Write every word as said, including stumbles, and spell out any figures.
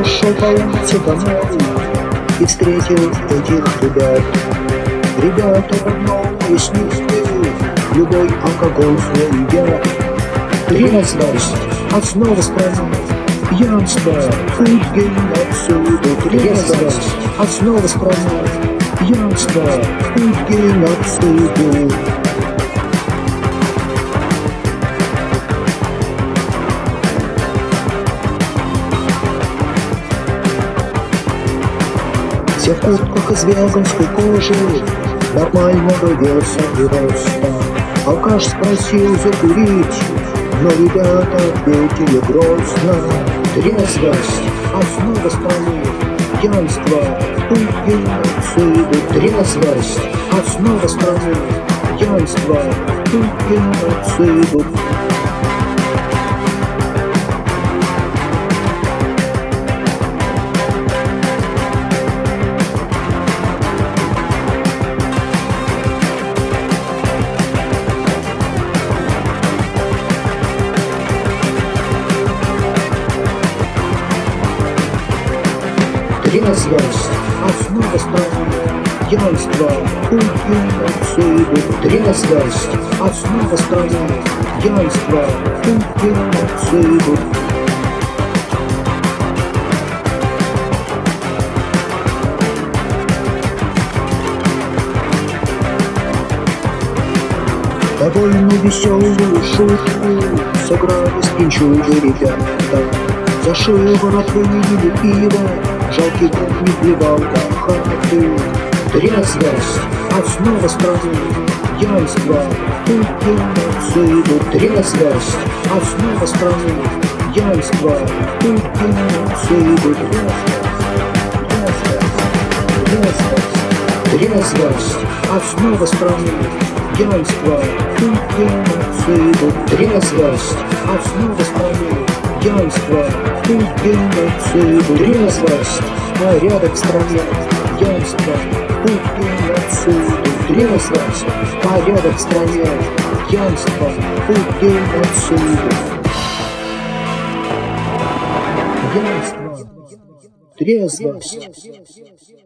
шел по улице домой и встретил этих ребят. Ребята давно снесли любой алкоголь свой яд. Трезвость — основа страны, пьянство — путь геноциду. Трезвость — основа страны, пьянство — путь геноциду. Все в куртках из веганской кожи, нормального веса и роста. Алкаш спросил закурить, но ребята ответили грозно. Трезвость — основа страны, пьянство — путь геноциду. Трезвость — основа страны, пьянство — путь геноциду. Трезвость — основа страны, пьянство — путь геноциду. Трезвость — основа страны, пьянство — путь геноциду. Довольно веселую шутку сыграли с пьянчугой ребята. За шиворот выменили пиво, жалкий друг не плевал до хаты. Трезвость — основа страны, пьянство — путь геноциду. Трезвость — основа страны, пьянство — путь геноциду. Трезвость — основа страны, пьянство — путь геноциду. Трезвость — основа страны, пьянство — путь геноциду. Трезвость — порядок в стране, пьянство — путь геноциду. Трезвость — порядок в стране, пьянство — путь геноциду. Пьянство, трезвость.